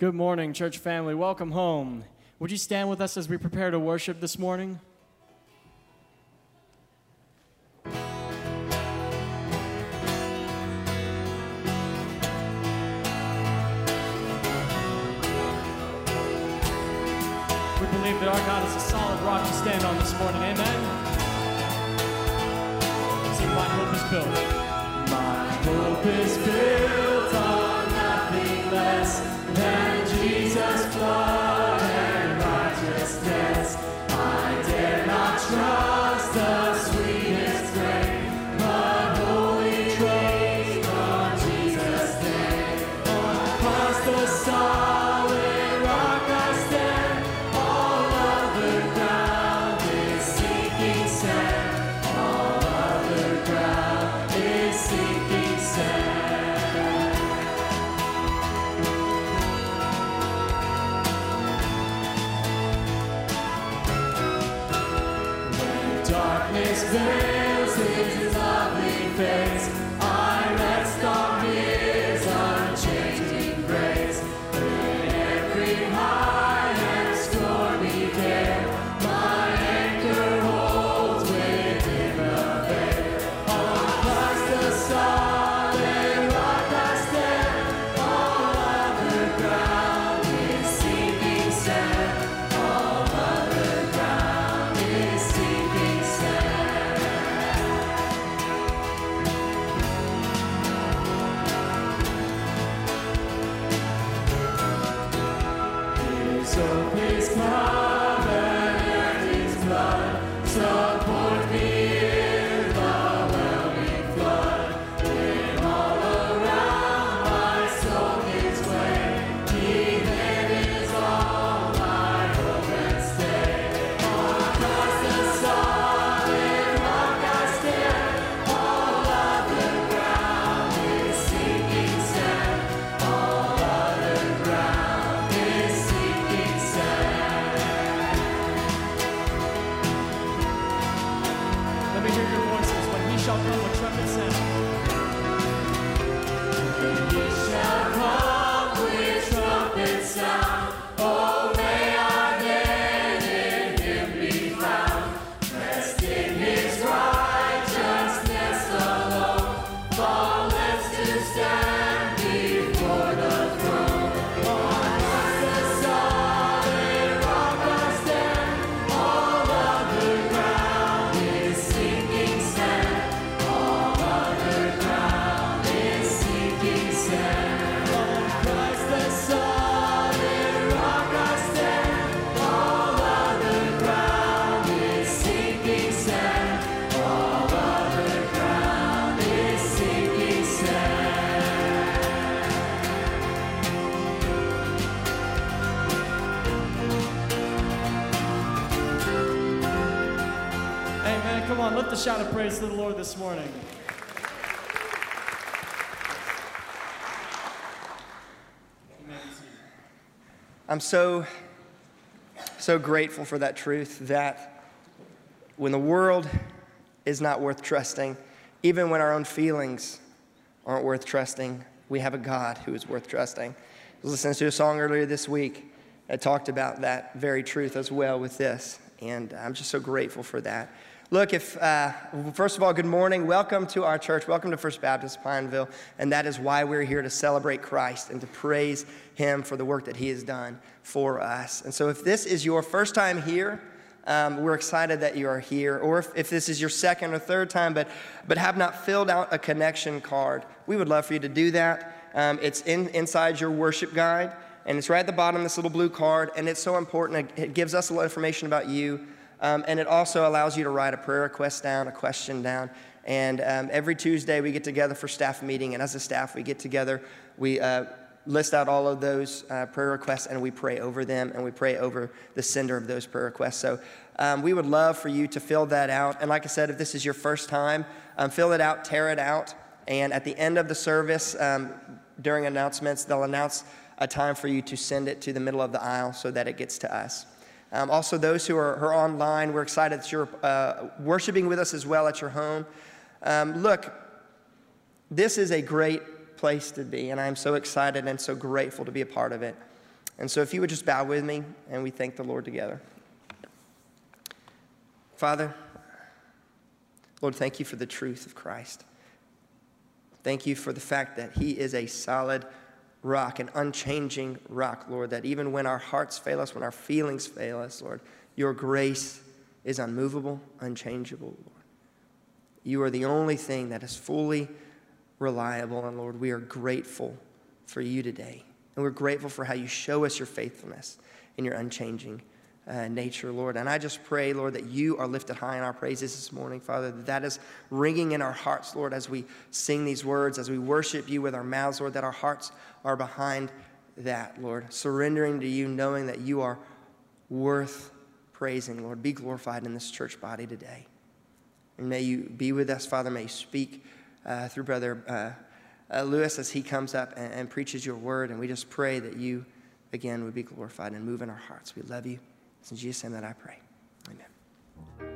Good morning, church family. Welcome home. Would you stand with us as we prepare to worship this morning? We believe that our God is a solid rock to stand on this morning. Amen? Sing, my hope is built. My hope is built on nothing less than Jesus' blood and righteousness. I dare not trust the sweetest grain, but wholly trust on Jesus' name. On Christ the solid rock I stand, all other ground is sinking sand, all other ground is sinking sand. Darkness veils his lovely face, I rest on his unchanging grace. In every high and stormy gale, my anchor holds within the veil. On Christ the solid rock I stand, all other ground is sinking sand, all other ground is sinking sand. His hope is covered in his blood, support me in the whelming flood. When all around my soul gives way, he then is all my hope and stay. On Christ the solid rock I stand, all other ground is sinking sand, all other ground is sinking sand. Let me hear your voices when he shall come with trumpet sound. He shall come with trumpet sound. Oh, may I then in him be found, rest in his righteousness alone, faultless to stand before the throne. On Christ the solid rock I stand, all other ground is sinking sand, all other ground is sinking sand. On Christ the solid rock I stand, all other ground is sinking sand, all other ground is sinking sand. Amen. Come on, lift a shout of praise to the Lord this morning. I'm so grateful for that truth that when the world is not worth trusting, even when our own feelings aren't worth trusting, we have a God who is worth trusting. I was listening to a song earlier this week that talked about that very truth as well with this, and I'm just so grateful for that. Look, first of all, good morning. Welcome to our church. Welcome to First Baptist Pineville. And that is why we're here, to celebrate Christ and to praise him for the work that he has done for us. And so if this is your first time here, we're excited that you are here. Or if this is your second or third time, but have not filled out a connection card, we would love for you to do that. It's inside your worship guide, and it's right at the bottom, this little blue card. And it's so important. It gives us a lot of information about you. And it also allows you to write a prayer request down, a question down. And every Tuesday we get together for staff meeting. And as a staff, we get together, we list out all of those prayer requests, and we pray over them, and we pray over the sender of those prayer requests. So we would love for you to fill that out. And like I said, if this is your first time, fill it out, tear it out. And at the end of the service, during announcements, they'll announce a time for you to send it to the middle of the aisle so that it gets to us. Also, those who are online, we're excited that you're worshiping with us as well at your home. Look, this is a great place to be, and I'm so excited and so grateful to be a part of it. And so if you would just bow with me and we thank the Lord together. Father, Lord, thank you for the truth of Christ. Thank you for the fact that he is a solid rock, an unchanging rock, Lord, that even when our hearts fail us, when our feelings fail us, Lord, your grace is unmovable, unchangeable, Lord. You are the only thing that is fully reliable, and Lord, we are grateful for you today. And we're grateful for how you show us your faithfulness and your unchanging nature, Lord. And I just pray, Lord, that you are lifted high in our praises this morning, Father, that is ringing in our hearts, Lord, as we sing these words, as we worship you with our mouths, Lord, that our hearts are behind that, Lord, surrendering to you, knowing that you are worth praising, Lord. Be glorified in this church body today. And may you be with us, Father. May you speak through Brother Lewis as he comes up and preaches your word. And we just pray that you, again, would be glorified and move in our hearts. We love you. It's in Jesus' name that I pray. Amen.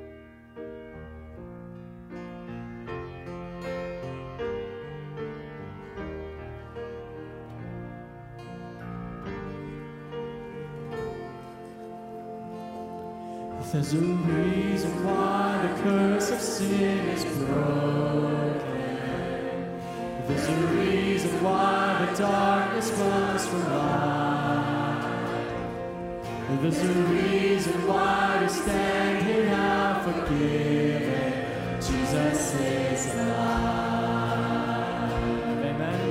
There's a reason why the curse of sin is broken. There's a reason why the darkness runs from light. There's a reason why we stand here now forgiven. Jesus is alive. Amen.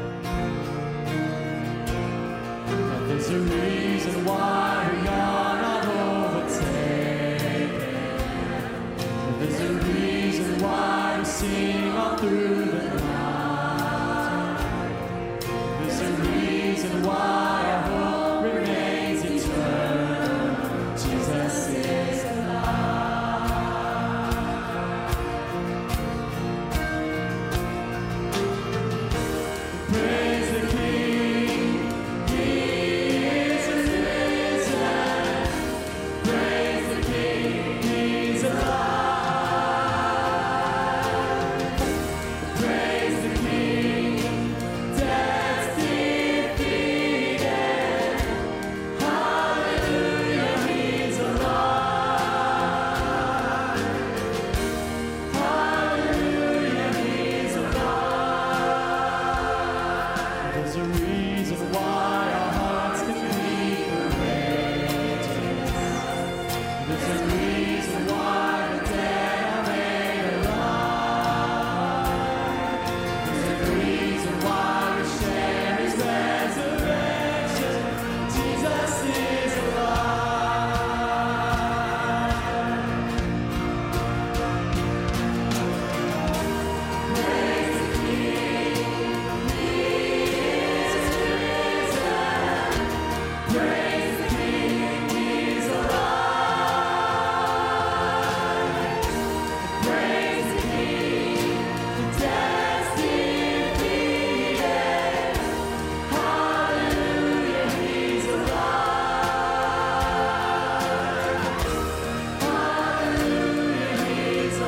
And there's a reason why we are not overtaken. There's a reason why we sing all through the night. There's a reason why our hope remains eternal. Jesus is alive. Praise the King. He is risen. Praise the King. He's alive. Praise the King, death's defeated. Hallelujah, he's alive. Hallelujah, he's alive. There's a reason why our hearts can beat courageous. There's a reason why the dead are made alive. There's a reason why we share his resurrection. Jesus is alive. Praise the King, he is risen. Praise the King, he's alive. Praise the King, the death's defeated. Hallelujah, he's alive. Hallelujah, he's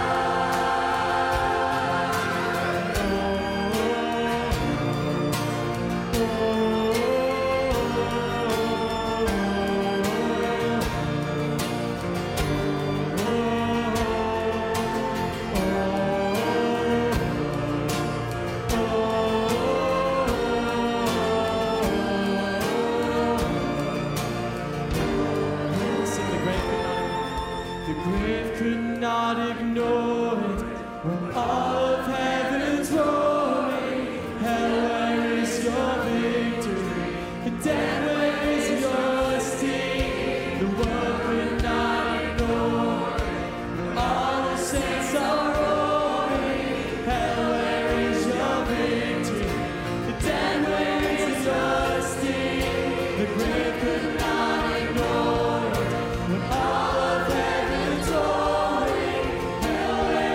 Sing the grave could not ignore it. When all of heaven's roaring, hell, where is your victory? The dead, where is your sting? The world could not ignore it. When all the saints are roaring, hell, where is your victory? The dead, where is your sting? The grave could not ignore it. When all of heaven's roaring, hell, where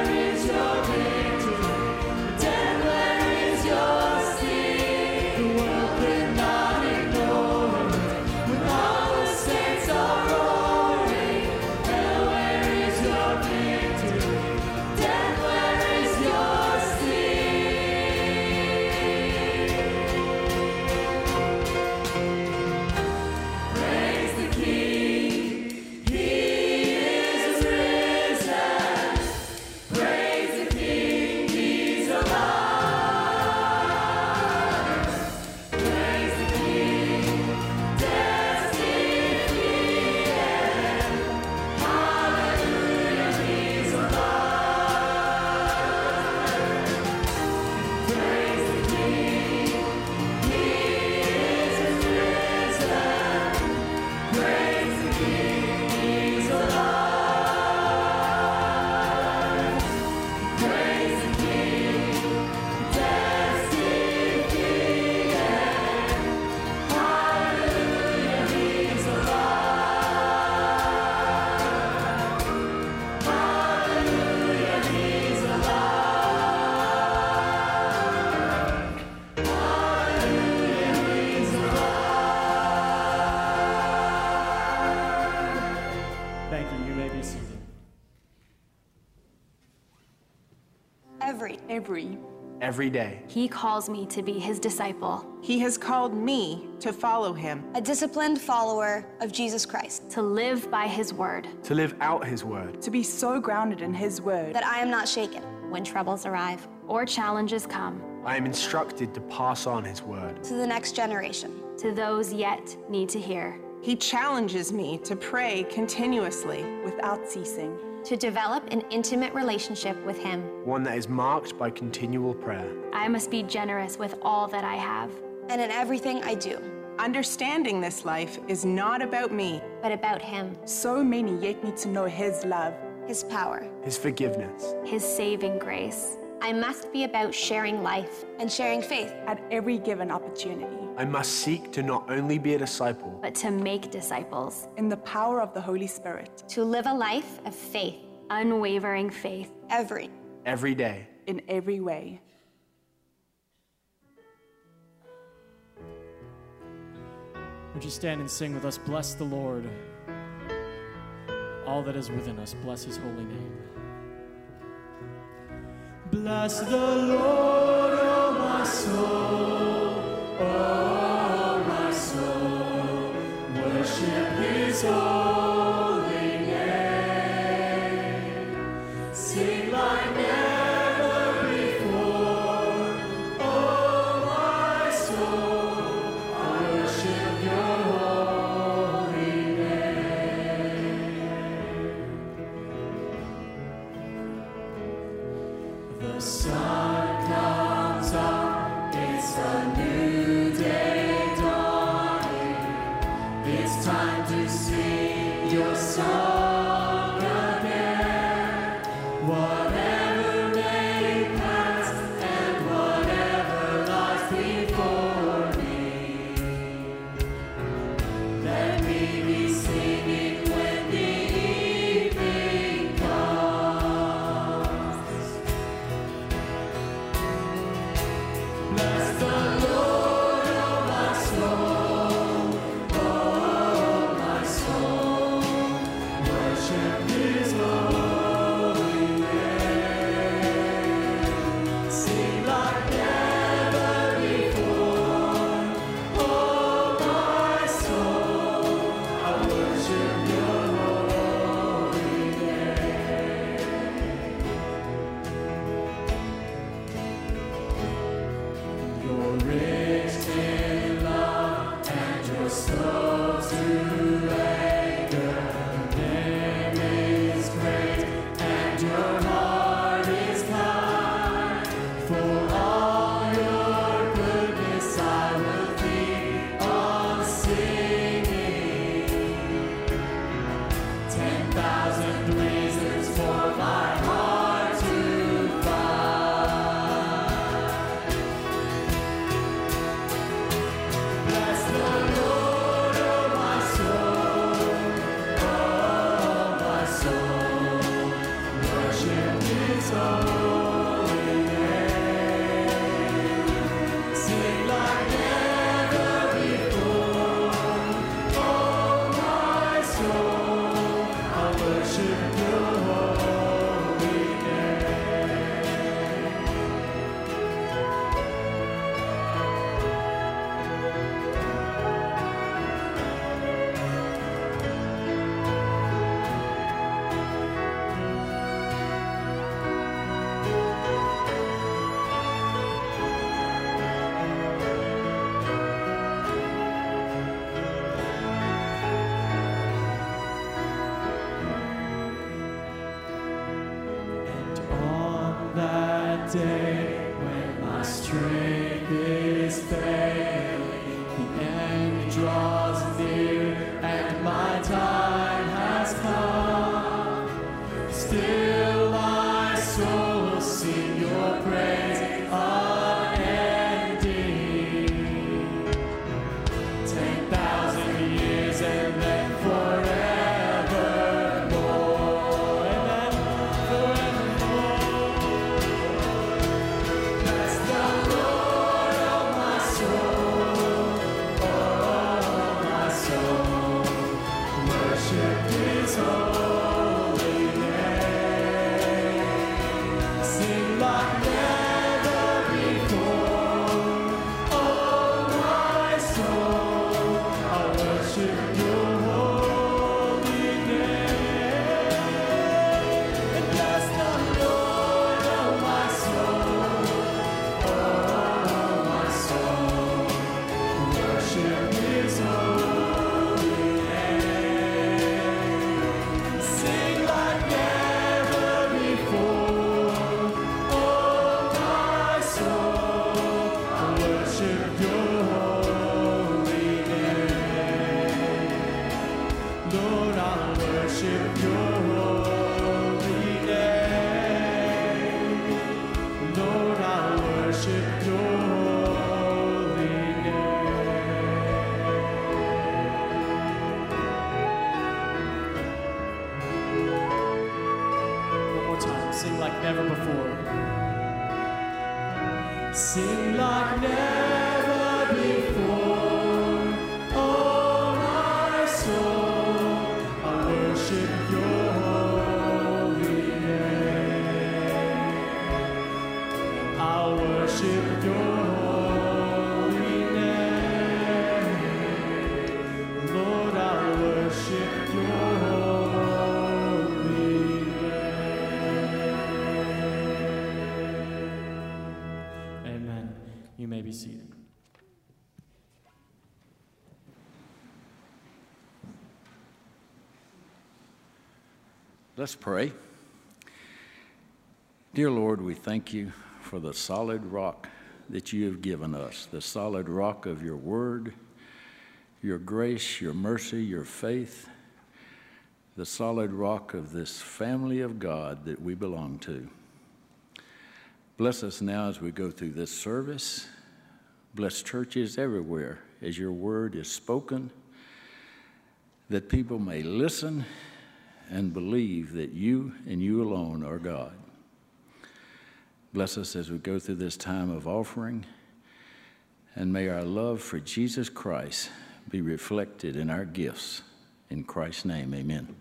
every day. He calls me to be his disciple, He has called me to follow him. a disciplined follower of Jesus Christ, to live by his word. To live out his word. To be so grounded in his word. that I am not shaken. When troubles arrive or challenges come, I am instructed to pass on his word. To the next generation. to those yet need to hear. He challenges me to pray continuously without ceasing. To develop an intimate relationship with him. One that is marked by continual prayer. I must be generous with all that I have, And in everything I do. Understanding this life is not about me. But about him. So many yet need to know his love. His power. His forgiveness. his saving grace. I must be about sharing life. And sharing faith. At every given opportunity. I must seek to not only be a disciple, But to make disciples, In the power of the Holy Spirit. To live a life of faith. unwavering faith. every day. In every way. Would you stand and sing with us, Bless the Lord. All that is within us, bless his holy name. Bless the Lord, oh my soul, oh my soul. Worship his holy name. Sing like never before, oh my soul. I worship your holy name. The sun comes up, it's a new day dawning. It's time to sing your song again. Whatever may pass and whatever lies before me, let me be singing when the evening comes. Bless the Lord, oh my soul, oh my soul. Worship his holy name. Sing like never before, oh my soul. I worship your holy name. You're rich in love and you're slow to anger. Your name is great and your heart is kind. For all your goodness I will keep on singing. 10,000 reasons for my heart to find. Bless the Lord, oh my soul, oh my soul. Worship his holy name. Sing like never before, oh my soul. I worship your holy name. And on that day when my strength is failing, the end draws near and my time has come. Still my soul will sing your praise unending. 10,000 years and then forevermore. And then forevermore. Bless the Lord, oh my soul, oh worship your holy name. Lord, I worship your holy name. One more time, sing like never before. Sing like never before, oh my soul, I worship your holy name. I worship your holy name. Lord, I worship your holy name. Amen. You may be seated. Let's pray. Dear Lord, we thank you for the solid rock that you have given us, the solid rock of your word, your grace, your mercy, your faith, the solid rock of this family of God that we belong to. Bless us now as we go through this service. Bless churches everywhere as your word is spoken, that people may listen and believe that you and you alone are God. Bless us as we go through this time of offering, and may our love for Jesus Christ be reflected in our gifts. In Christ's name, amen.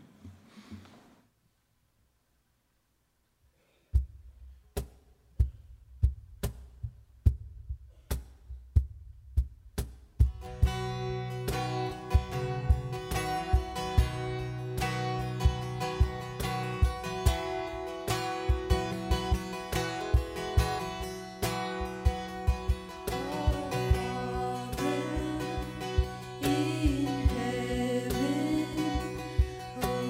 In heaven, oh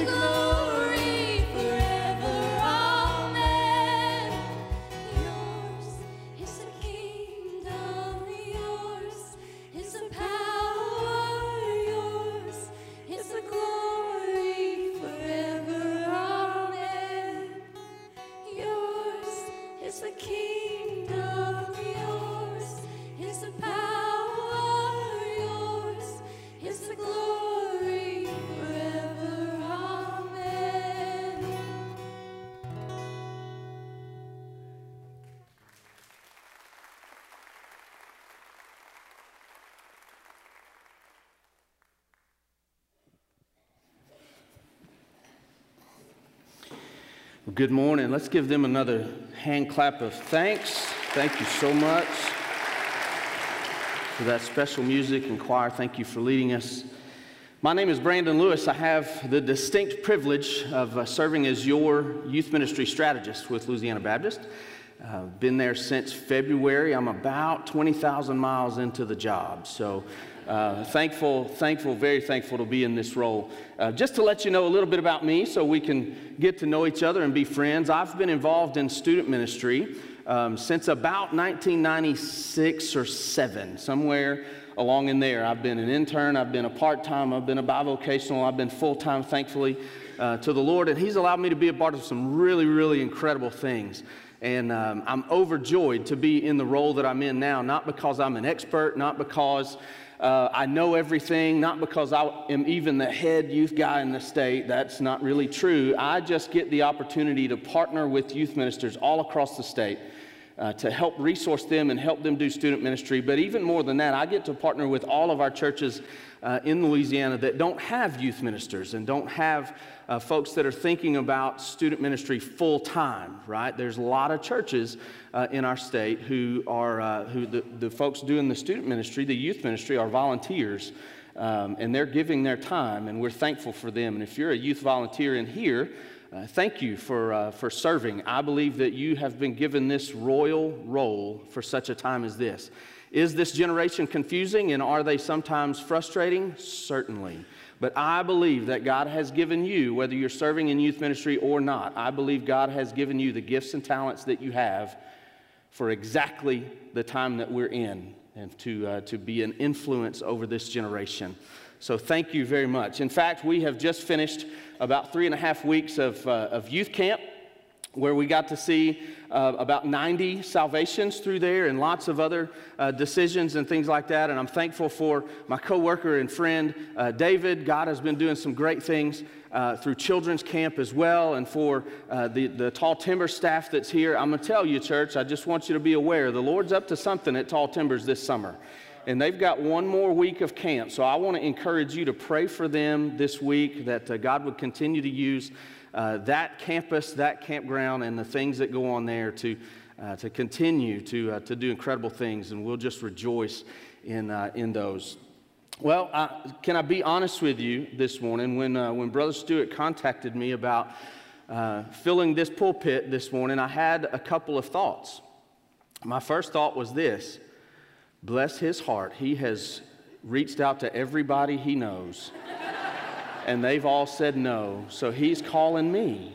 the glory forever. Amen. Yours is the kingdom, yours is the power, yours is the glory forever. Amen. Yours is the kingdom, yours is the power, yours is the glory forever. Amen. Well, good morning. Let's give them another hand clap of thanks. Thank you so much for that special music and choir. Thank you for leading us. My name is Brandon Lewis. I have the distinct privilege of serving as your youth ministry strategist with Louisiana Baptist. Been there since February. I'm about 20,000 miles into the job. So thankful, very thankful to be in this role. Just to let you know a little bit about me so we can get to know each other and be friends, I've been involved in student ministry since about 1996 or 7, somewhere along in there. I've been an intern, I've been a part-time, I've been a bivocational, I've been full-time, thankfully, to the Lord, and He's allowed me to be a part of some really, really incredible things. And I'm overjoyed to be in the role that I'm in now, not because I'm an expert, not because I know everything, not because I am even the head youth guy in the state. That's not really true. I just get the opportunity to partner with youth ministers all across the state to help resource them and help them do student ministry. But even more than that, I get to partner with all of our churches in Louisiana that don't have youth ministers and don't have folks that are thinking about student ministry full time, right? There's a lot of churches in our state who are, the folks doing the student ministry, the youth ministry, are volunteers, and they're giving their time, and we're thankful for them. And if you're a youth volunteer in here, thank you for serving. I believe that you have been given this royal role for such a time as this. Is this generation confusing, and are they sometimes frustrating? Certainly. But I believe that God has given you, whether you're serving in youth ministry or not, I believe God has given you the gifts and talents that you have for exactly the time that we're in, and to be an influence over this generation. So thank you very much. In fact, we have just finished about 3.5 weeks of youth camp, where we got to see about 90 salvations through there and lots of other decisions and things like that. And I'm thankful for my coworker and friend, David. God has been doing some great things through children's camp as well, and for the Tall Timber staff that's here. I'm going to tell you, church, I just want you to be aware, the Lord's up to something at Tall Timbers this summer. And they've got one more week of camp. So I want to encourage you to pray for them this week, that God would continue to use that campus, that campground, and the things that go on there to continue to do incredible things, and we'll just rejoice in those. Well, can I be honest with you this morning? When Brother Stewart contacted me about filling this pulpit this morning, I had a couple of thoughts. My first thought was this: bless his heart. He has reached out to everybody he knows, and they've all said no. So he's calling me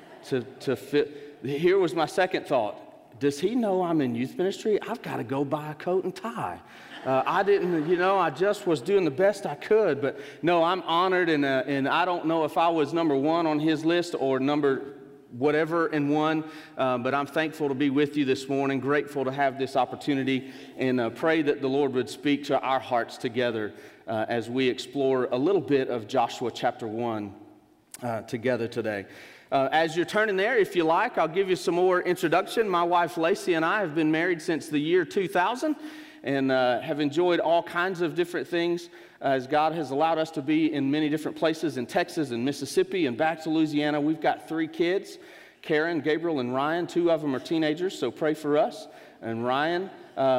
to fit. Here was my second thought. Does he know I'm in youth ministry? I've got to go buy a coat and tie. I didn't, I just was doing the best I could. But no, I'm honored, and I don't know if I was number one on his list or number whatever and one, but I'm thankful to be with you this morning, grateful to have this opportunity, and pray that the Lord would speak to our hearts together as we explore a little bit of Joshua chapter 1 together today. As you're turning there, if you like, I'll give you some more introduction. My wife Lacey and I have been married since the year 2000 and have enjoyed all kinds of different things as God has allowed us to be in many different places in Texas and Mississippi and back to Louisiana. We've got 3 kids, Karen, Gabriel, and Ryan. 2 of them are teenagers, so pray for us. And Ryan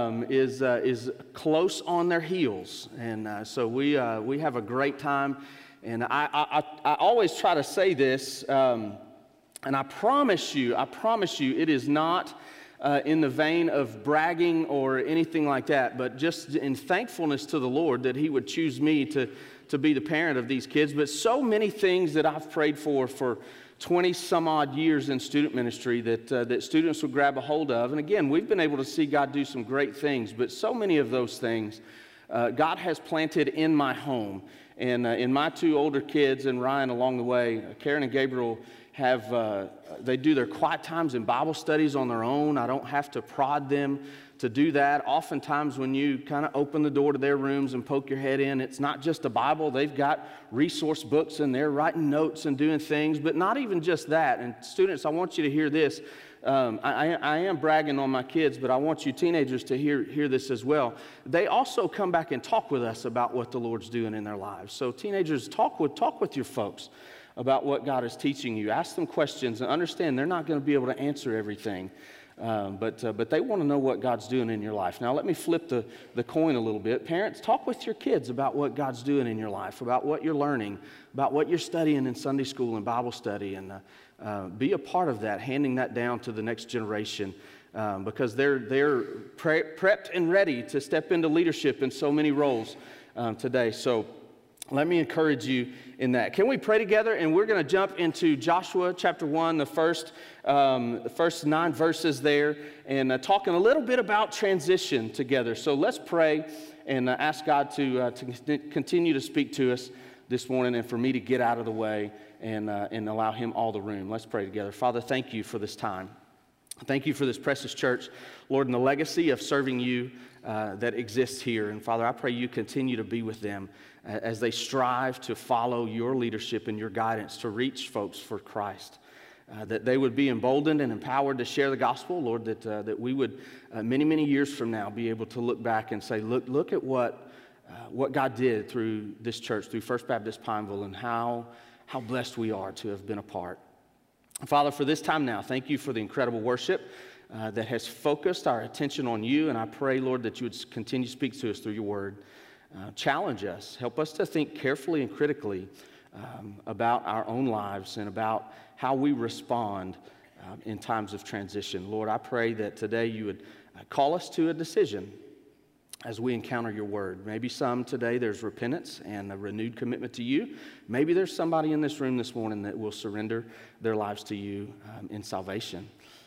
is close on their heels, and so we have a great time. And I always try to say this, and I promise you, it is not in the vein of bragging or anything like that, but just in thankfulness to the Lord that He would choose me to to be the parent of these kids, but so many things that I've prayed for 20 some odd years in student ministry that students would grab a hold of. And again, we've been able to see God do some great things, but so many of those things God has planted in my home. And in my two older kids and Ryan along the way, Karen and Gabriel they do their quiet times in Bible studies on their own. I don't have to prod them to do that. Oftentimes when you kind of open the door to their rooms and poke your head in, it's not just a Bible. They've got resource books and they're writing notes and doing things, but not even just that. And students, I want you to hear this. I am bragging on my kids, but I want you teenagers to hear this as well. They also come back and talk with us about what the Lord's doing in their lives. So teenagers, talk with your folks about what God is teaching you. Ask them questions and understand they're not going to be able to answer everything. But they want to know what God's doing in your life. Now, let me flip the coin a little bit. Parents, talk with your kids about what God's doing in your life, about what you're learning, about what you're studying in Sunday school and Bible study, and be a part of that, handing that down to the next generation because they're prepped and ready to step into leadership in so many roles today. So let me encourage you in that. Can we pray together? And we're going to jump into Joshua chapter 1, the first 9 verses there, and talking a little bit about transition together. So let's pray and ask God to continue to speak to us this morning and for me to get out of the way and allow Him all the room. Let's pray together. Father, thank you for this time. Thank you for this precious church, Lord, and the legacy of serving you that exists here. And Father, I pray you continue to be with them as they strive to follow your leadership and your guidance to reach folks for Christ. That they would be emboldened and empowered to share the gospel, Lord, that we would many, many years from now be able to look back and say, look at what God did through this church, through First Baptist Pineville, and how blessed we are to have been a part. Father, for this time now, thank you for the incredible worship that has focused our attention on you, and I pray, Lord, that you would continue to speak to us through your word. Challenge us. Help us to think carefully and critically about our own lives and about how we respond in times of transition. Lord, I pray that today you would call us to a decision as we encounter your word. Maybe some today there's repentance and a renewed commitment to you. Maybe there's somebody in this room this morning that will surrender their lives to you in salvation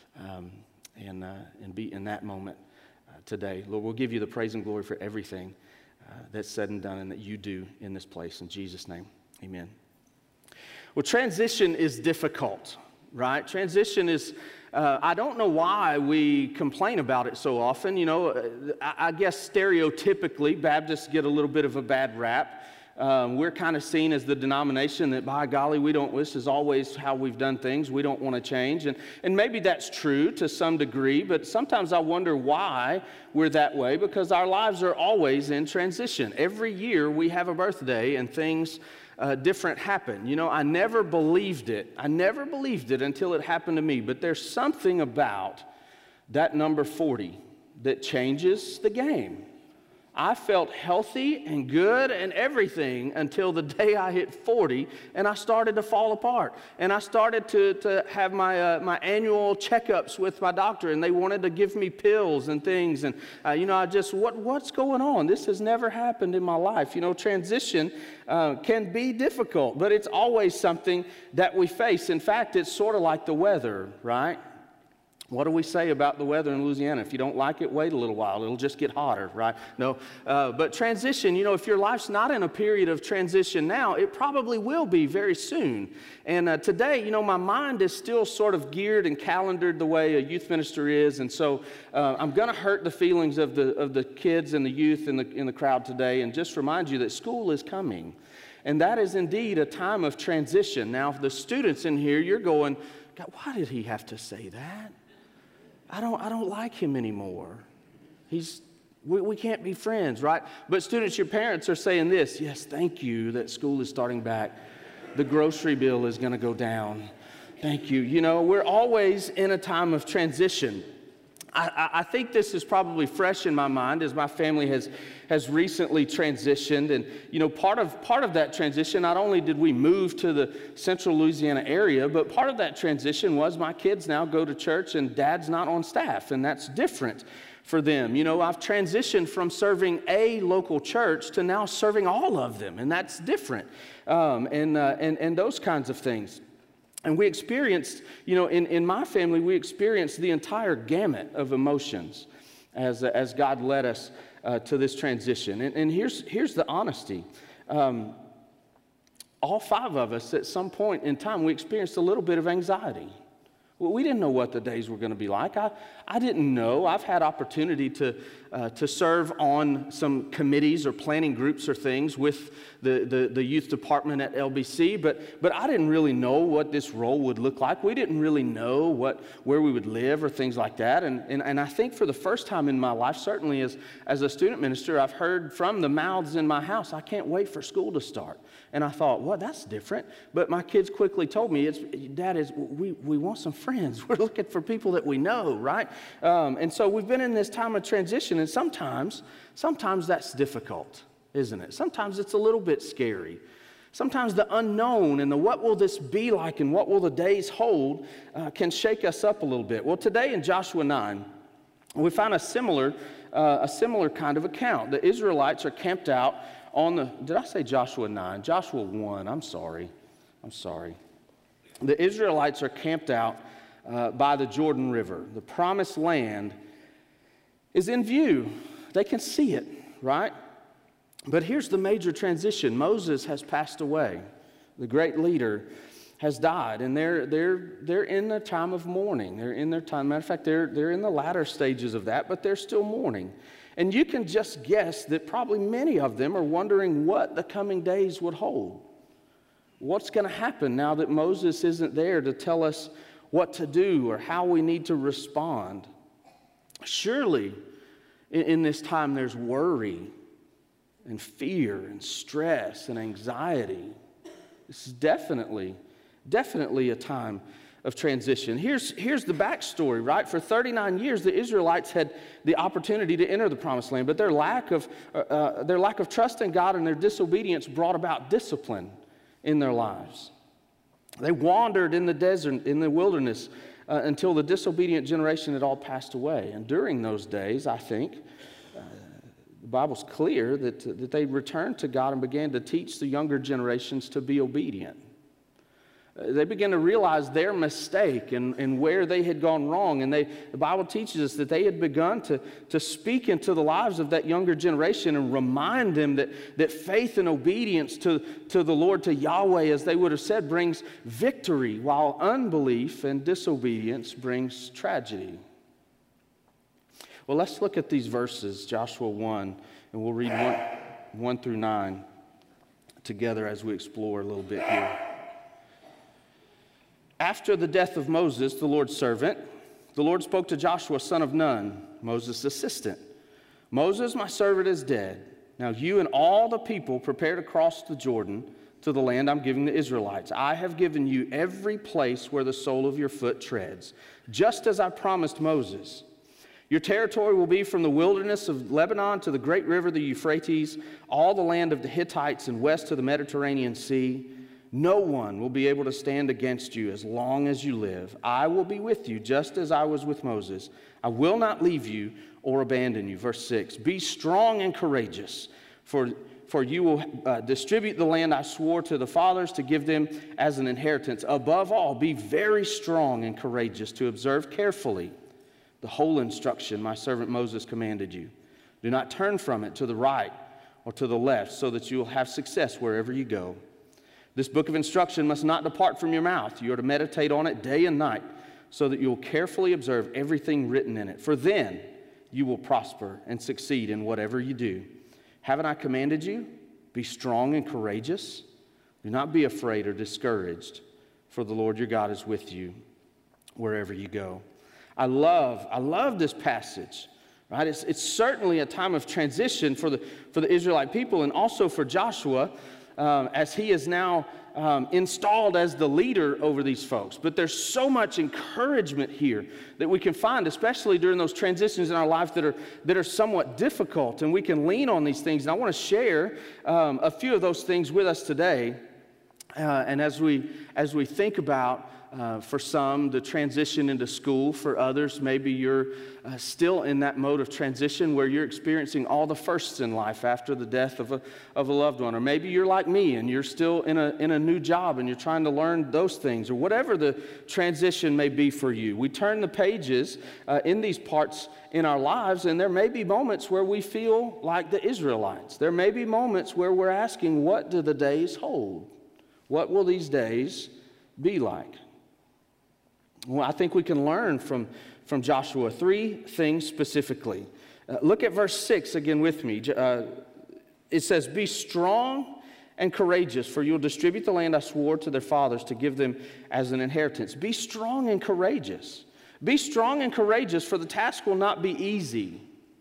and be in that moment today. Lord, we'll give you the praise and glory for everything that's said and done and that you do in this place. In Jesus' name, amen. Well, transition is difficult, right? Transition is, I don't know why we complain about it so often. You know, I guess stereotypically, Baptists get a little bit of a bad rap. We're kind of seen as the denomination that, by golly, this is always how we've done things. We don't want to change. And maybe that's true to some degree, but sometimes I wonder why we're that way, because our lives are always in transition. Every year we have a birthday and things different happen. You know, I never believed it. I never believed it until it happened to me. But there's something about that number 40 that changes the game. I felt healthy and good and everything until the day I hit 40 and I started to fall apart. And I started to have my annual checkups with my doctor, and they wanted to give me pills and things. And, I just, what's going on? This has never happened in my life. You know, transition can be difficult, but it's always something that we face. In fact, it's sort of like the weather, right? What do we say about the weather in Louisiana? If you don't like it, wait a little while. It'll just get hotter, right? No, but transition, if your life's not in a period of transition now, it probably will be very soon. And today, my mind is still sort of geared and calendared the way a youth minister is. And so I'm going to hurt the feelings of the kids and the youth in the crowd today and just remind you that school is coming. And that is indeed a time of transition. Now, the students in here, you're going, God, why did he have to say that? I don't like him anymore. We can't be friends, right? But students, your parents are saying this: yes, thank you that school is starting back. The grocery bill is going to go down. Thank you. We're always in a time of transition. I think this is probably fresh in my mind as my family has recently transitioned. And, you know, part of that transition, not only did we move to the central Louisiana area, but part of that transition was my kids now go to church and dad's not on staff, and that's different for them. You know, I've transitioned from serving a local church to now serving all of them, and that's different, and those kinds of things. And we experienced, you know, in my family, we experienced the entire gamut of emotions as God led us to this transition. And here's the honesty. All 5 of us, at some point in time, we experienced a little bit of anxiety. Well, we didn't know what the days were going to be like. I didn't know. I've had opportunity to serve on some committees or planning groups or things with the youth department at LBC, but I didn't really know what this role would look like. We didn't really know where we would live or things like that. And I think for the first time in my life, certainly as a student minister, I've heard from the mouths in my house, I can't wait for school to start. And I thought, well, that's different. But my kids quickly told me, Dad, we want some friends. We're looking for people that we know, right? And so we've been in this time of transition, and sometimes that's difficult, isn't it? Sometimes it's a little bit scary. Sometimes the unknown and the what will this be like and what will the days hold can shake us up a little bit. Well, today in Joshua 9, we found a similar kind of account. The Israelites are camped out did I say Joshua 9? Joshua 1, I'm sorry. The Israelites are camped out by the Jordan River. The promised land is in view. They can see it, right? But here's the major transition. Moses has passed away. The great leader has died, and they're in a time of mourning. They're in their time. Matter of fact, they're in the latter stages of that, but they're still mourning. And you can just guess that probably many of them are wondering what the coming days would hold. What's going to happen now that Moses isn't there to tell us what to do or how we need to respond? Surely in this time there's worry and fear and stress and anxiety. This is definitely a time of transition. Here's the backstory, right? For 39 years, the Israelites had the opportunity to enter the promised land, but their lack of trust in God and their disobedience brought about discipline in their lives. They wandered in the desert, in the wilderness, until the disobedient generation had all passed away. And during those days, I think, the Bible's clear that they returned to God and began to teach the younger generations to be obedient. They began to realize their mistake and where they had gone wrong. And the Bible teaches us that they had begun to speak into the lives of that younger generation and remind them that faith and obedience to the Lord, to Yahweh, as they would have said, brings victory, while unbelief and disobedience brings tragedy. Well, let's look at these verses, Joshua 1, and we'll read 1 through 9 together as we explore a little bit here. After the death of Moses, the Lord's servant, the Lord spoke to Joshua, son of Nun, Moses' assistant. Moses, my servant, is dead. Now you and all the people prepare to cross the Jordan to the land I'm giving the Israelites. I have given you every place where the sole of your foot treads, just as I promised Moses. Your territory will be from the wilderness of Lebanon to the great river, the Euphrates, all the land of the Hittites and west to the Mediterranean Sea. No one will be able to stand against you as long as you live. I will be with you just as I was with Moses. I will not leave you or abandon you. Verse 6, be strong and courageous, for you will distribute the land I swore to the fathers to give them as an inheritance. Above all, be very strong and courageous to observe carefully the whole instruction my servant Moses commanded you. Do not turn from it to the right or to the left, so that you will have success wherever you go. This book of instruction must not depart from your mouth. You are to meditate on it day and night, so that you will carefully observe everything written in it. For then you will prosper and succeed in whatever you do. Haven't I commanded you? Be strong and courageous. Do not be afraid or discouraged, for the Lord your God is with you wherever you go. I love this passage. Right? It's certainly a time of transition for the Israelite people, and also for Joshua, as he is now installed as the leader over these folks. But there's so much encouragement here that we can find, especially during those transitions in our life that are somewhat difficult, and we can lean on these things. And I want to share a few of those things with us today. And as we think about, for some, the transition into school. For others, maybe you're still in that mode of transition where you're experiencing all the firsts in life after the death of a loved one. Or maybe you're like me and you're still in a new job and you're trying to learn those things, or whatever the transition may be for you. We turn the pages in these parts in our lives, and there may be moments where we feel like the Israelites. There may be moments where we're asking, what do the days hold? What will these days be like? Well, I think we can learn from Joshua 3 things specifically. Look at verse 6 again with me. It says, "Be strong and courageous, for you'll distribute the land I swore to their fathers to give them as an inheritance." Be strong and courageous. Be strong and courageous, for the task will not be easy.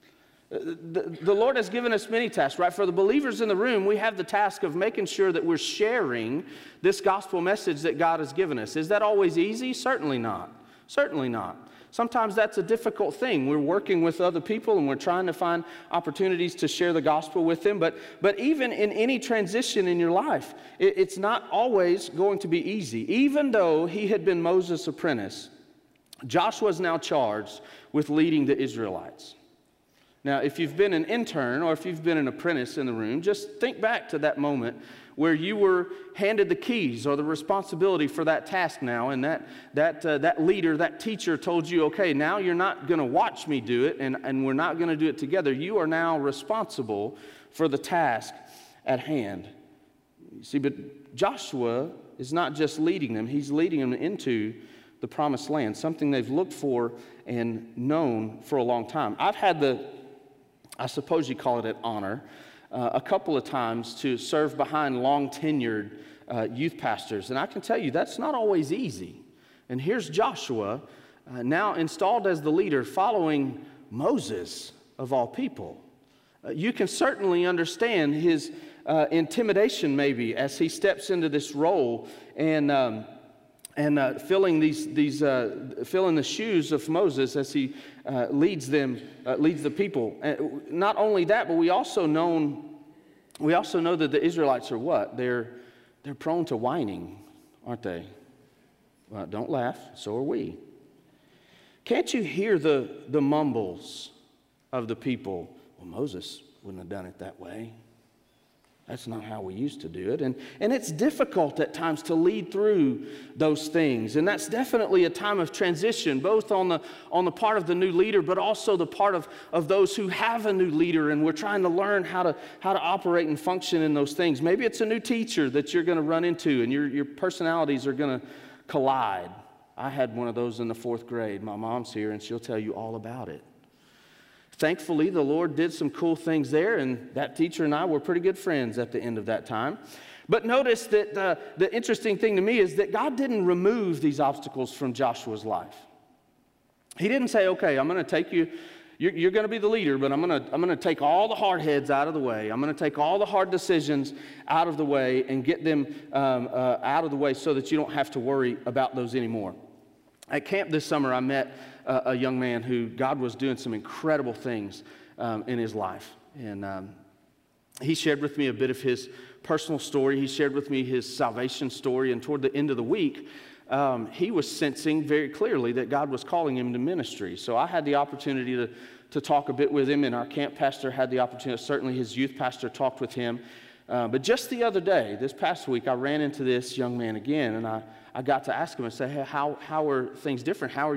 The Lord has given us many tasks, right? For the believers in the room, we have the task of making sure that we're sharing this gospel message that God has given us. Is that always easy? Certainly not. Certainly not. Sometimes that's a difficult thing. We're working with other people and we're trying to find opportunities to share the gospel with them. But even in any transition in your life, it's not always going to be easy. Even though he had been Moses' apprentice, Joshua is now charged with leading the Israelites. Now, if you've been an intern or if you've been an apprentice in the room, just think back to that moment where you were handed the keys or the responsibility for that task now, and that leader, that teacher told you, okay, now you're not going to watch me do it, and we're not going to do it together. You are now responsible for the task at hand. You see, but Joshua is not just leading them, he's leading them into the promised land, something they've looked for and known for a long time. I've had I suppose you call it an honor, a couple of times to serve behind long-tenured youth pastors. And I can tell you, that's not always easy. And here's Joshua, now installed as the leader, following Moses, of all people. You can certainly understand his intimidation, maybe, as he steps into this role and filling filling the shoes of Moses as he leads the people. Not only that, but we also know that the Israelites are what? They're prone to whining, aren't they? Well, don't laugh. So are we. Can't you hear the mumbles of the people? Well, Moses wouldn't have done it that way. That's not how we used to do it. And it's difficult at times to lead through those things. And that's definitely a time of transition, both on the part of the new leader, but also the part of those who have a new leader, and we're trying to learn how to operate and function in those things. Maybe it's a new teacher that you're going to run into, and your personalities are going to collide. I had one of those in the 4th grade. My mom's here, and she'll tell you all about it. Thankfully, the Lord did some cool things there, and that teacher and I were pretty good friends at the end of that time. But notice that the interesting thing to me is that God didn't remove these obstacles from Joshua's life. He didn't say, okay, I'm going to take you, you're going to be the leader, but I'm going to take all the hard heads out of the way. I'm going to take all the hard decisions out of the way and get them out of the way so that you don't have to worry about those anymore. At camp this summer, I met a young man who God was doing some incredible things in his life. And he shared with me a bit of his personal story. He shared with me his salvation story. And toward the end of the week, he was sensing very clearly that God was calling him to ministry. So I had the opportunity to talk a bit with him, and our camp pastor had the opportunity, certainly his youth pastor talked with him. But just the other day, this past week, I ran into this young man again, and I got to ask him and say, hey, how are things different? How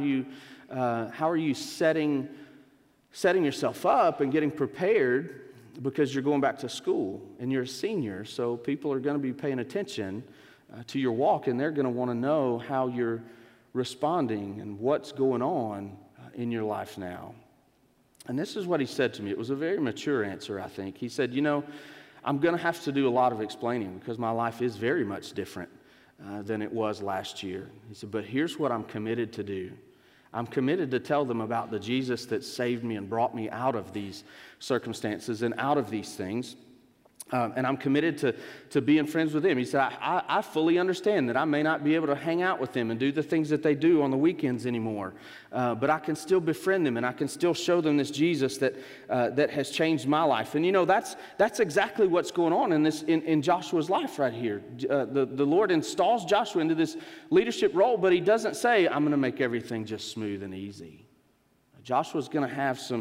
are you setting yourself up and getting prepared, because you're going back to school and you're a senior, so people are going to be paying attention to your walk, and they're going to want to know how you're responding and what's going on in your life now. And this is what he said to me. It was a very mature answer, I think. He said, I'm going to have to do a lot of explaining because my life is very much different than it was last year. He said, but here's what I'm committed to do. I'm committed to tell them about the Jesus that saved me and brought me out of these circumstances and out of these things. And I'm committed to being friends with them. He said, I fully understand that I may not be able to hang out with them and do the things that they do on the weekends anymore. But I can still befriend them, and I can still show them this Jesus that has changed my life. And you know, that's exactly what's going on in Joshua's life right here. The Lord installs Joshua into this leadership role, but he doesn't say, I'm going to make everything just smooth and easy. Joshua's going to have some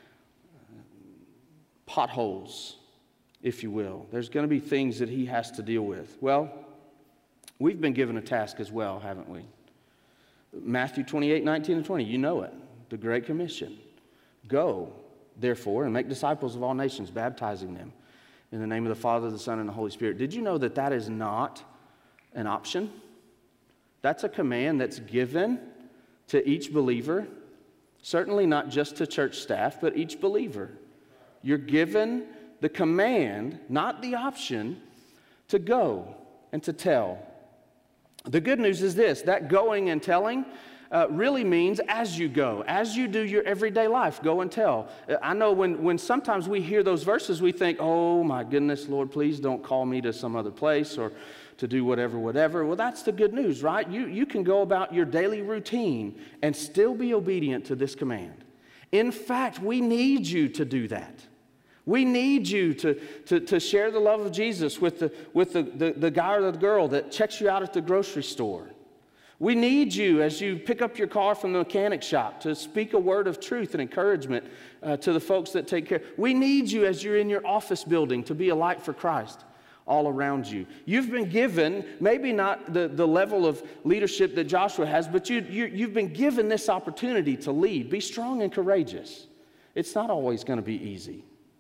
potholes, if you will. There's going to be things that he has to deal with. Well, we've been given a task as well, haven't we? Matthew 28, 19 and 20, you know it, the Great Commission. Go, therefore, and make disciples of all nations, baptizing them in the name of the Father, the Son, and the Holy Spirit. Did you know that that is not an option? That's a command that's given to each believer, certainly not just to church staff, but each believer. You're given the command, not the option, to go and to tell. The good news is this, that going and telling really means as you go, as you do your everyday life, go and tell. I know when sometimes we hear those verses, we think, oh my goodness, Lord, please don't call me to some other place or to do whatever. Well, that's the good news, right? You can go about your daily routine and still be obedient to this command. In fact, we need you to do that. We need you to share the love of Jesus with the guy or the girl that checks you out at the grocery store. We need you as you pick up your car from the mechanic shop to speak a word of truth and encouragement to the folks that take care. We need you as you're in your office building to be a light for Christ all around you. You've been given, maybe not the level of leadership that Joshua has, but you've been given this opportunity to lead. Be strong and courageous. It's not always going to be easy.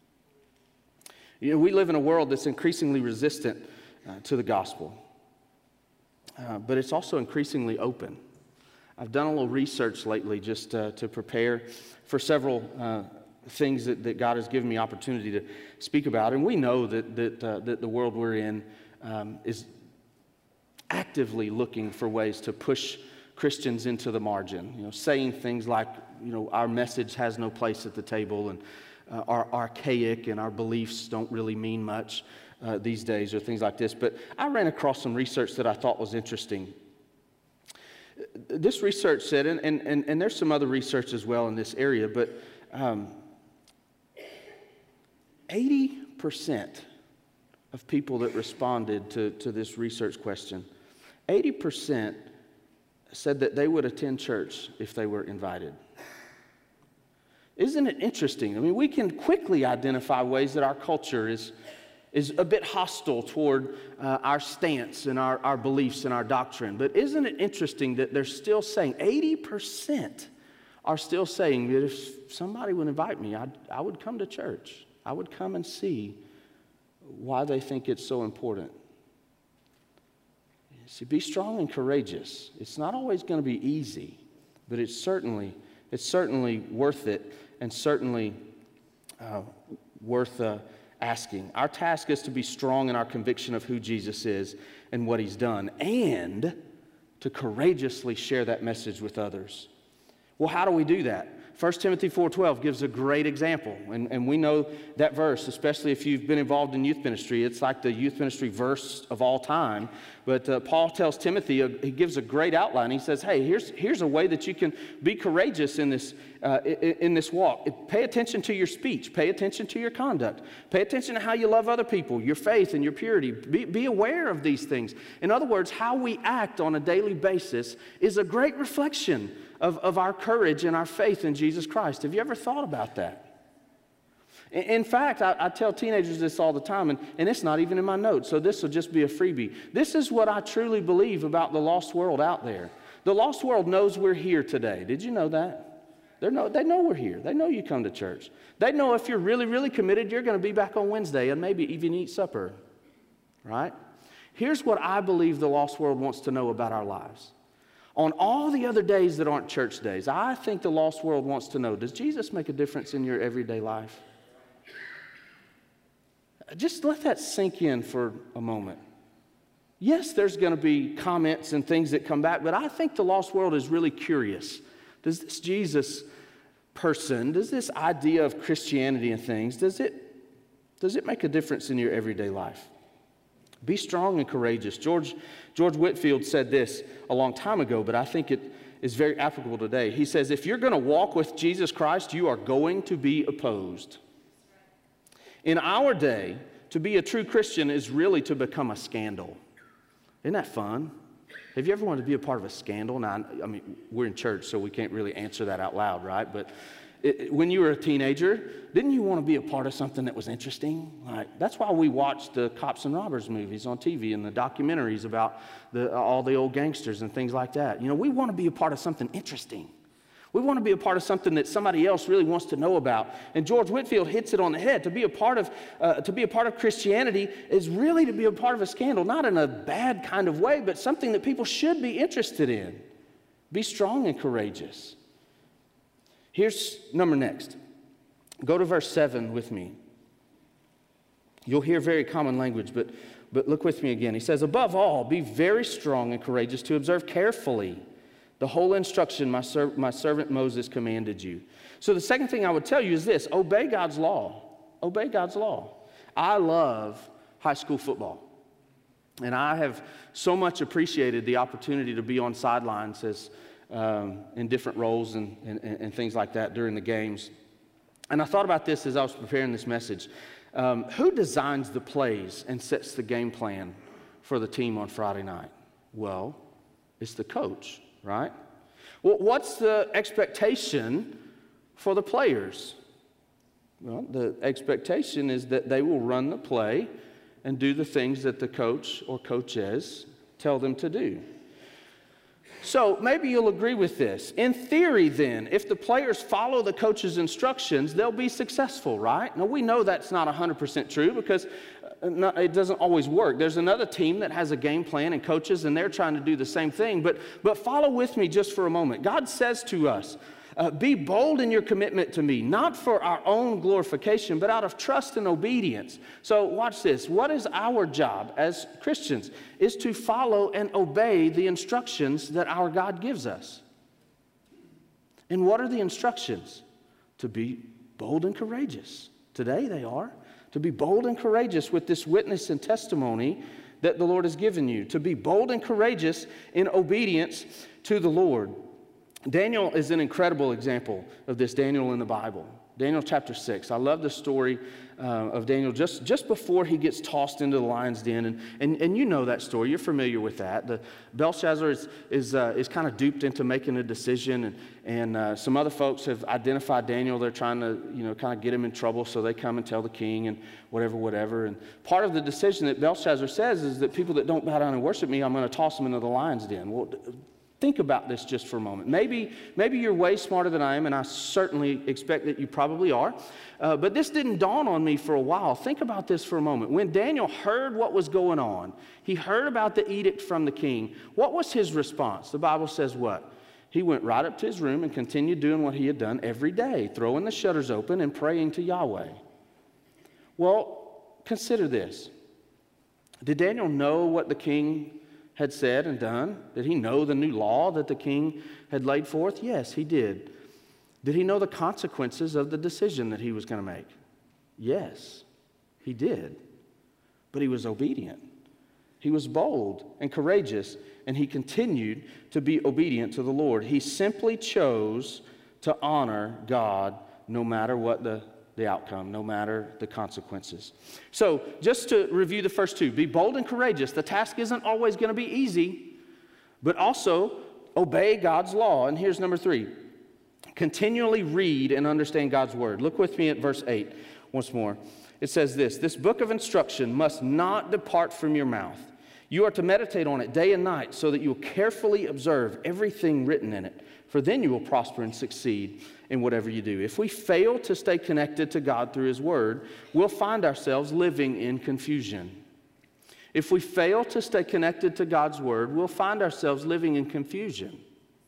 You know, we live in a world that's increasingly resistant to the gospel, but it's also increasingly open. I've done a little research lately just to prepare for several things that God has given me opportunity to speak about, and we know that the world we're in is actively looking for ways to push Christians into the margin. You know, saying things like, you know, our message has no place at the table, and are archaic, and our beliefs don't really mean much these days, or things like this. But I ran across some research that I thought was interesting. This research said, and there's some other research as well in this area, but 80% of people that responded to this research question, 80% said that they would attend church if they were invited. Isn't it interesting? I mean, we can quickly identify ways that our culture is a bit hostile toward our stance and our beliefs and our doctrine. But isn't it interesting that they're still saying, 80% are still saying that if somebody would invite me, I would come to church. I would come and see why they think it's so important. See, be strong and courageous. It's not always going to be easy, but it's certainly worth it, and certainly worth asking. Our task is to be strong in our conviction of who Jesus is and what he's done, and to courageously share that message with others. Well, how do we do that? 1 Timothy 4:12 gives a great example, and we know that verse, especially if you've been involved in youth ministry. It's like the youth ministry verse of all time. But Paul tells Timothy, he gives a great outline. He says, hey, here's a way that you can be courageous in this walk. Pay attention to your speech. Pay attention to your conduct. Pay attention to how you love other people, your faith and your purity. Be aware of these things. In other words, how we act on a daily basis is a great reflection of our courage and our faith in Jesus Christ. Have you ever thought about that? In fact, I tell teenagers this all the time, and it's not even in my notes, so this will just be a freebie. This is what I truly believe about the lost world out there. The lost world knows we're here today. Did you know that? They know we're here. They know you come to church. They know if you're really, really committed, you're going to be back on Wednesday and maybe even eat supper, right? Here's what I believe the lost world wants to know about our lives. On all the other days that aren't church days, I think the lost world wants to know, does Jesus make a difference in your everyday life? Just let that sink in for a moment. Yes, there's going to be comments and things that come back, but I think the lost world is really curious. Does this Jesus person, does this idea of Christianity and things, does it Does it make a difference in your everyday life? Be strong and courageous. George Whitefield said this a long time ago, but I think it is very applicable today. He says, if you're going to walk with Jesus Christ, you are going to be opposed. In our day, to be a true Christian is really to become a scandal. Isn't that fun? Have you ever wanted to be a part of a scandal? Now, I mean, we're in church, so we can't really answer that out loud, right? But when you were a teenager, didn't you want to be a part of something that was interesting? Like, that's why we watched the Cops and Robbers movies on TV and the documentaries about all the old gangsters and things like that. You know, we want to be a part of something interesting. We want to be a part of something that somebody else really wants to know about. And George Whitefield hits it on the head. To be a part of Christianity is really to be a part of a scandal, not in a bad kind of way, but something that people should be interested in. Be strong and courageous. Here's number next. Go to verse 7 with me. You'll hear very common language, but look with me again. He says, above all, be very strong and courageous to observe carefully the whole instruction my servant Moses commanded you. So the second thing I would tell you is this: obey God's law. Obey God's law. I love high school football. And I have so much appreciated the opportunity to be on sidelines in different roles and things like that during the games. And I thought about this as I was preparing this message. Who designs the plays and sets the game plan for the team on Friday night? Well, it's the coach, right? Well, what's the expectation for the players? Well, the expectation is that they will run the play and do the things that the coach or coaches tell them to do. So maybe you'll agree with this. In theory, then, if the players follow the coach's instructions, they'll be successful, right? Now, we know that's not 100% true because it doesn't always work. There's another team that has a game plan and coaches, and they're trying to do the same thing. But follow with me just for a moment. God says to us, be bold in your commitment to me, not for our own glorification, but out of trust and obedience. So watch this. What is our job as Christians? Is to follow and obey the instructions that our God gives us. And what are the instructions? To be bold and courageous. Today they are. To be bold and courageous with this witness and testimony that the Lord has given you. To be bold and courageous in obedience to the Lord. Daniel is an incredible example of this, Daniel in the Bible. Daniel chapter 6. I love the story of Daniel just before he gets tossed into the lion's den. And you know that story. You're familiar with that. Belshazzar is kind of duped into making a decision. And some other folks have identified Daniel. They're trying to, kind of get him in trouble. So they come and tell the king and whatever. And part of the decision that Belshazzar says is that people that don't bow down and worship me, I'm going to toss them into the lion's den. Well, think about this just for a moment. Maybe you're way smarter than I am, and I certainly expect that you probably are. But this didn't dawn on me for a while. Think about this for a moment. When Daniel heard what was going on, he heard about the edict from the king. What was his response? The Bible says what? He went right up to his room and continued doing what he had done every day, throwing the shutters open and praying to Yahweh. Well, consider this. Did Daniel know what the king had said and done? Did he know the new law that the king had laid forth? Yes, he did. Did he know the consequences of the decision that he was going to make? Yes, he did. But he was obedient. He was bold and courageous, and he continued to be obedient to the Lord. He simply chose to honor God no matter what the outcome, no matter the consequences. So just to review the first two, be bold and courageous. The task isn't always going to be easy, but also obey God's law. And here's number 3. Continually read and understand God's word. Look with me at verse 8 once more. It says this book of instruction must not depart from your mouth. You are to meditate on it day and night so that you will carefully observe everything written in it. For then you will prosper and succeed in whatever you do. If we fail to stay connected to God through His Word, we'll find ourselves living in confusion. If we fail to stay connected to God's Word, we'll find ourselves living in confusion.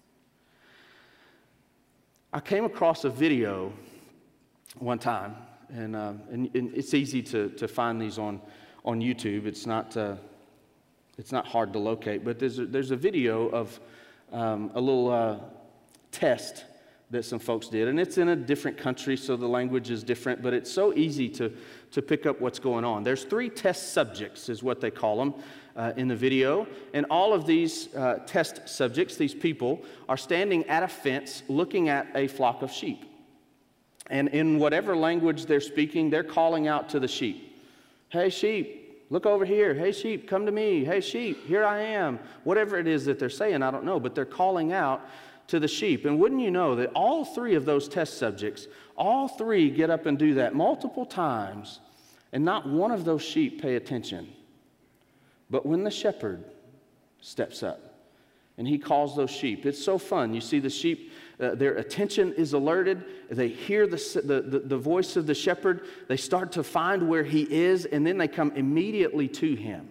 I came across a video one time, and it's easy to find these on YouTube. It's not hard to locate, but there's a video of a little test that some folks did. And it's in a different country, so the language is different, but it's so easy to pick up what's going on. There's 3 test subjects, is what they call them in the video. And all of these test subjects, these people, are standing at a fence looking at a flock of sheep. And in whatever language they're speaking, they're calling out to the sheep. Hey, sheep, look over here. Hey, sheep, come to me. Hey, sheep, here I am. Whatever it is that they're saying, I don't know, but they're calling out to the sheep. And wouldn't you know that all 3 of those test subjects, all 3 get up and do that multiple times, and not one of those sheep pay attention. But when the shepherd steps up and he calls those sheep, it's so fun. You see the sheep, their attention is alerted. They hear the voice of the shepherd. They start to find where he is, and then they come immediately to him.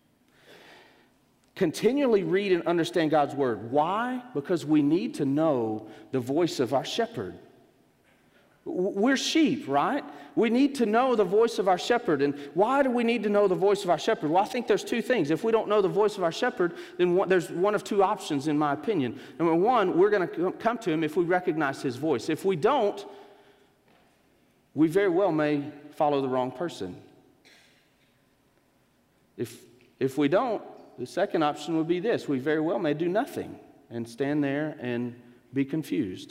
Continually read and understand God's word. Why? Because we need to know the voice of our shepherd. We're sheep, right? We need to know the voice of our shepherd. And why do we need to know the voice of our shepherd? Well, I think there's 2 things. If we don't know the voice of our shepherd, then there's one of 2 options, in my opinion. Number 1, we're going to come to him if we recognize his voice. If we don't, we very well may follow the wrong person. If we don't, the second option would be this. We very well may do nothing and stand there and be confused.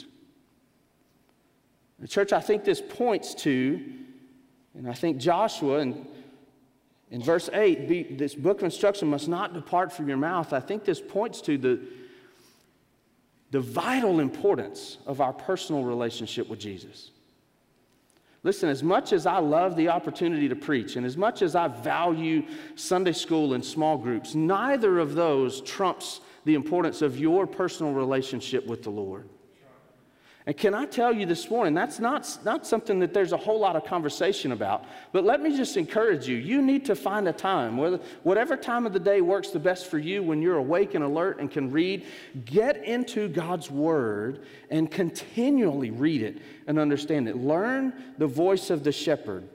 The church, I think this points to, and I think Joshua in verse 8, this book of instruction must not depart from your mouth. I think this points to the vital importance of our personal relationship with Jesus. Listen, as much as I love the opportunity to preach, and as much as I value Sunday school and small groups, neither of those trumps the importance of your personal relationship with the Lord. And can I tell you this morning, that's not something that there's a whole lot of conversation about. But let me just encourage you. You need to find a time, whatever time of the day works the best for you when you're awake and alert and can read. Get into God's Word and continually read it and understand it. Learn the voice of the shepherd.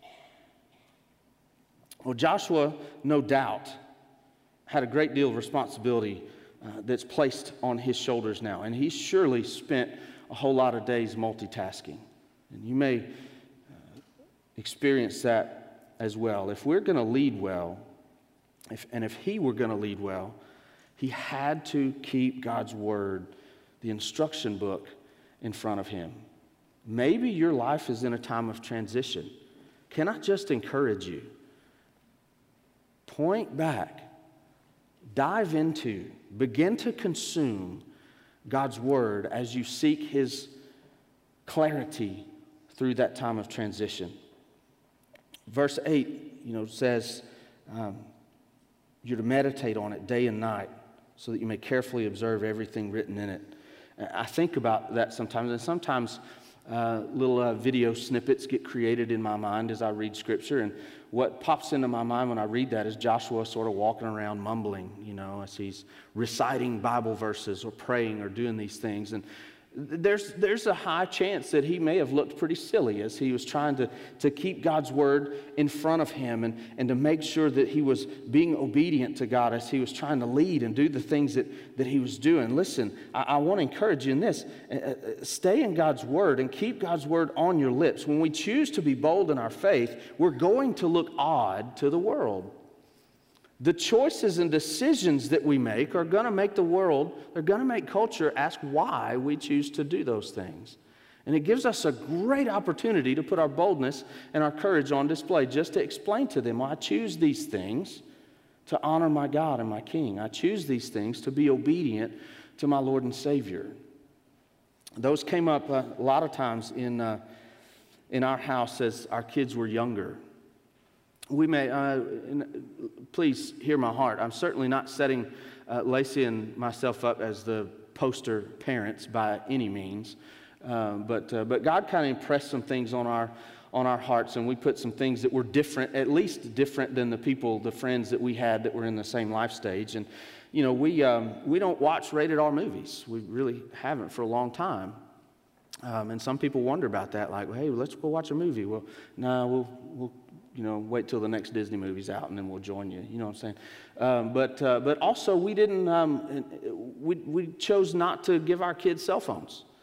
Well, Joshua, no doubt, had a great deal of responsibility that's placed on his shoulders now. And he surely spent a whole lot of days multitasking. And you may experience that as well. If we're going to lead well, if he were going to lead well, he had to keep God's Word, the instruction book, in front of him. Maybe your life is in a time of transition. Can I just encourage you? Point back, dive into, begin to consume God's Word as you seek His clarity through that time of transition. Verse 8, says you're to meditate on it day and night so that you may carefully observe everything written in it. I think about that sometimes, and sometimes little video snippets get created in my mind as I read Scripture, and what pops into my mind when I read that is Joshua sort of walking around mumbling, as he's reciting Bible verses or praying or doing these things. And there's a high chance that he may have looked pretty silly as he was trying to keep God's Word in front of him and to make sure that he was being obedient to God as he was trying to lead and do the things that he was doing. Listen, I want to encourage you in this. Stay in God's Word and keep God's Word on your lips. When we choose to be bold in our faith, we're going to look odd to the world. The choices and decisions that we make are going to make the world, they're going to make culture ask why we choose to do those things. And it gives us a great opportunity to put our boldness and our courage on display, just to explain to them, I choose these things to honor my God and my King. I choose these things to be obedient to my Lord and Savior. Those came up a lot of times in our house as our kids were younger. We may, please hear my heart. I'm certainly not setting Lacey and myself up as the poster parents by any means. But God kind of impressed some things on our hearts, and we put some things that were different, at least different than the friends that we had that were in the same life stage. And, we don't watch rated R movies. We really haven't for a long time. And some people wonder about that, like, hey, let's go watch a movie. Well, no, we'll wait till the next Disney movie's out and then we'll join you. You know what I'm saying? But also we didn't, we chose not to give our kids cell phones.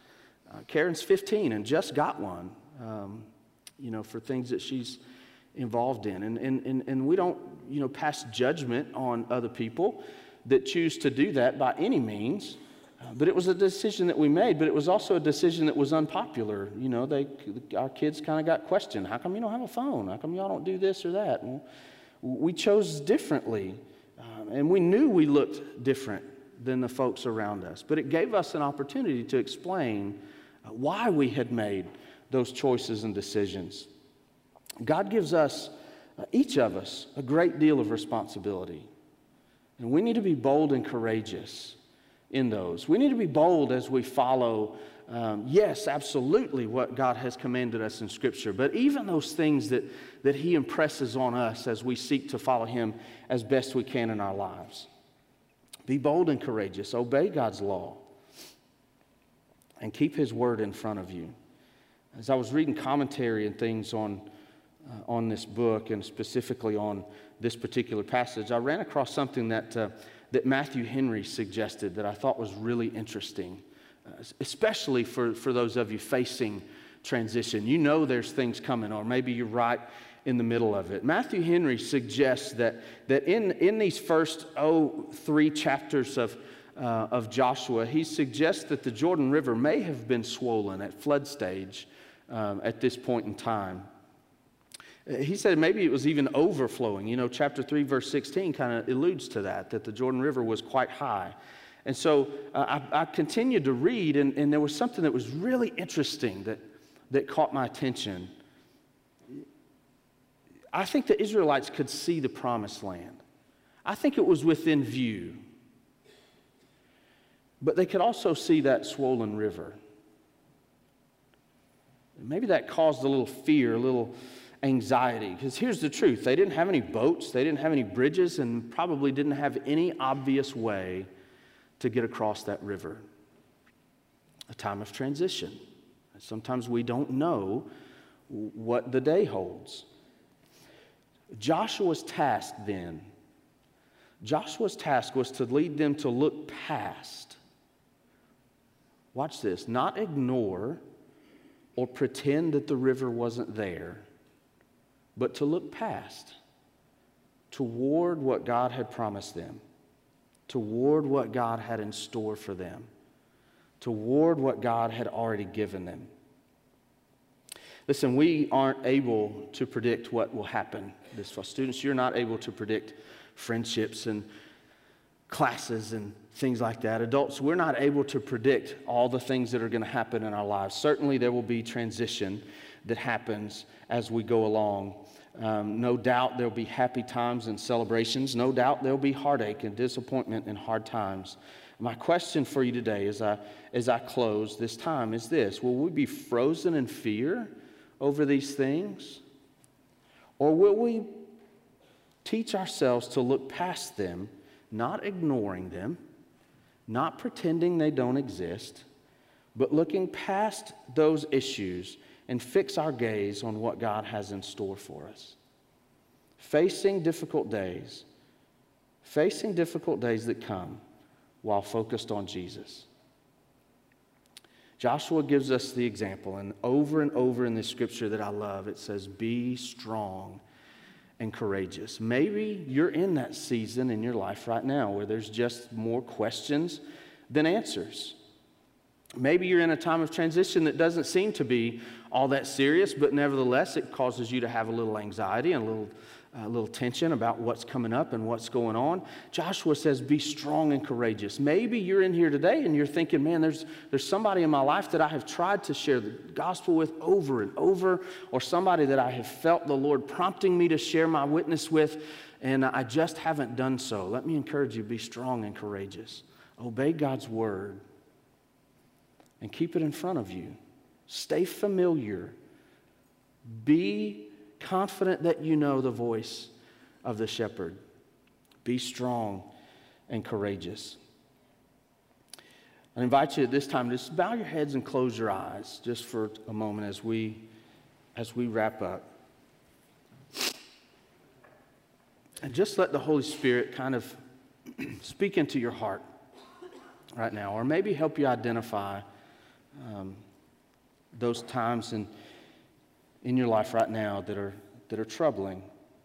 Karen's 15 and just got one, for things that she's involved in. And we don't, pass judgment on other people that choose to do that by any means. But it was a decision that we made, but it was also a decision that was unpopular. Our kids kind of got questioned. How come you don't have a phone? How come y'all don't do this or that? Well, we chose differently, and we knew we looked different than the folks around us. But it gave us an opportunity to explain why we had made those choices and decisions. God gives us, each of us, a great deal of responsibility. And we need to be bold and courageous in those. We need to be bold as we follow, yes, absolutely, what God has commanded us in Scripture, but even those things that He impresses on us as we seek to follow Him as best we can in our lives. Be bold and courageous. Obey God's law. And keep His word in front of you. As I was reading commentary and things on this book, and specifically on this particular passage, I ran across something that Matthew Henry suggested that I thought was really interesting, especially for those of you facing transition. There's things coming, or maybe you're right in the middle of it. Matthew Henry suggests that in these first 3 chapters of Joshua, he suggests that the Jordan River may have been swollen at flood stage at this point in time. He said maybe it was even overflowing. Chapter 3, verse 16 kind of alludes to that the Jordan River was quite high. And so I continued to read, and there was something that was really interesting that caught my attention. I think the Israelites could see the promised land. I think it was within view. But they could also see that swollen river. Maybe that caused a little fear, a little anxiety. Because here's the truth. They didn't have any boats, they didn't have any bridges, and probably didn't have any obvious way to get across that river. A time of transition. Sometimes we don't know what the day holds. Joshua's task was to lead them to look past. Watch this, not ignore or pretend that the river wasn't there, but to look past toward what God had promised them, toward what God had in store for them, toward what God had already given them. Listen, we aren't able to predict what will happen this fall. Students, you're not able to predict friendships and classes and things like that. Adults, we're not able to predict all the things that are going to happen in our lives. Certainly there will be transition that happens as we go along. No doubt there'll be happy times and celebrations. No doubt there'll be heartache and disappointment and hard times. My question for you today as I close this time is this: will we be frozen in fear over these things? Or will we teach ourselves to look past them, not ignoring them, not pretending they don't exist, but looking past those issues and fix our gaze on what God has in store for us? Facing difficult days that come while focused on Jesus. Joshua gives us the example, and over in this scripture that I love, it says, be strong and courageous. Maybe you're in that season in your life right now where there's just more questions than answers. Maybe you're in a time of transition that doesn't seem to be all that serious, but nevertheless it causes you to have a little anxiety and a little tension about what's coming up and what's going on. Joshua says, be strong and courageous. Maybe you're in here today and you're thinking, man, there's somebody in my life that I have tried to share the gospel with over and over, or somebody that I have felt the Lord prompting me to share my witness with, and I just haven't done so. Let me encourage you, be strong and courageous. Obey God's word and keep it in front of you. Stay familiar. Be confident that you know the voice of the shepherd. Be strong and courageous. I invite you at this time to just bow your heads and close your eyes just for a moment as we wrap up. And just let the Holy Spirit kind of speak into your heart right now, or maybe help you identify those times in your life right now that are troubling.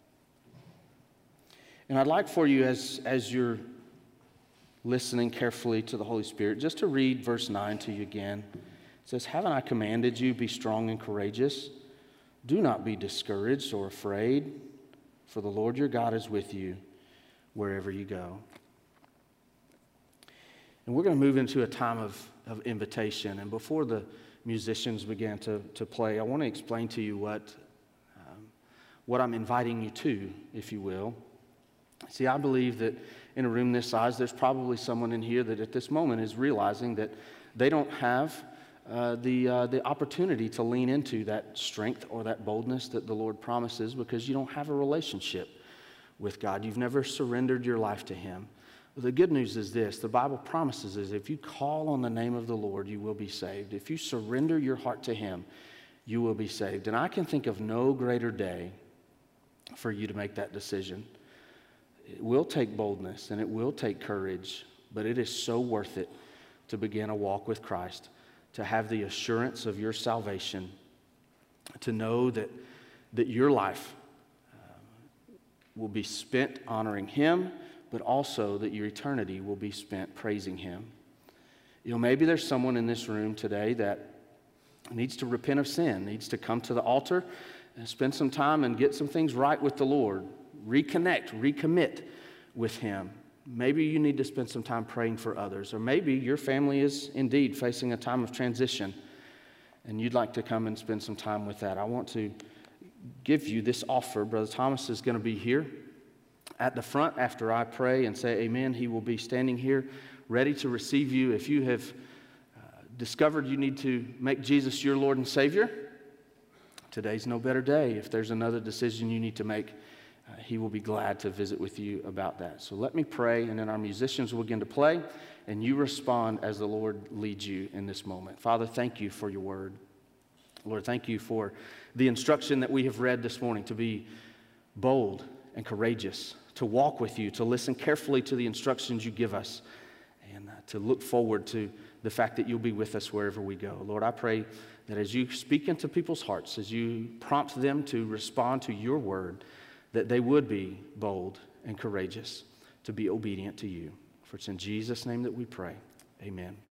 And I'd like for you, as you're listening carefully to the Holy Spirit, just to read verse 9 to you again. It says, "Haven't I commanded you, be strong and courageous? Do not be discouraged or afraid, for the Lord your God is with you wherever you go." And we're going to move into a time of invitation. And before the musicians begin to play, I want to explain to you what I'm inviting you to, if you will. See, I believe that in a room this size, there's probably someone in here that at this moment is realizing that they don't have the opportunity to lean into that strength or that boldness that the Lord promises because you don't have a relationship with God. You've never surrendered your life to Him. The good news is this: the Bible promises is if you call on the name of the Lord, you will be saved. If you surrender your heart to Him, you will be saved. And I can think of no greater day for you to make that decision. It will take boldness and it will take courage, but it is so worth it to begin a walk with Christ, to have the assurance of your salvation, to know that your life will be spent honoring Him, but also that your eternity will be spent praising Him. You know, maybe there's someone in this room today that needs to repent of sin, needs to come to the altar and spend some time and get some things right with the Lord. Reconnect, recommit with Him. Maybe you need to spend some time praying for others, or maybe your family is indeed facing a time of transition and you'd like to come and spend some time with that. I want to give you this offer. Brother Thomas is going to be here at the front after I pray and say amen. He will be standing here ready to receive you. If you have discovered you need to make Jesus your Lord and Savior, today's no better day. If there's another decision you need to make, He will be glad to visit with you about that. So let me pray, and then our musicians will begin to play, and you respond as the Lord leads you in this moment. Father, thank you for your word. Lord, thank you for the instruction that we have read this morning to be bold and courageous, to walk with you, to listen carefully to the instructions you give us, and to look forward to the fact that you'll be with us wherever we go. Lord, I pray that as you speak into people's hearts, as you prompt them to respond to your word, that they would be bold and courageous to be obedient to you. For it's in Jesus' name that we pray. Amen.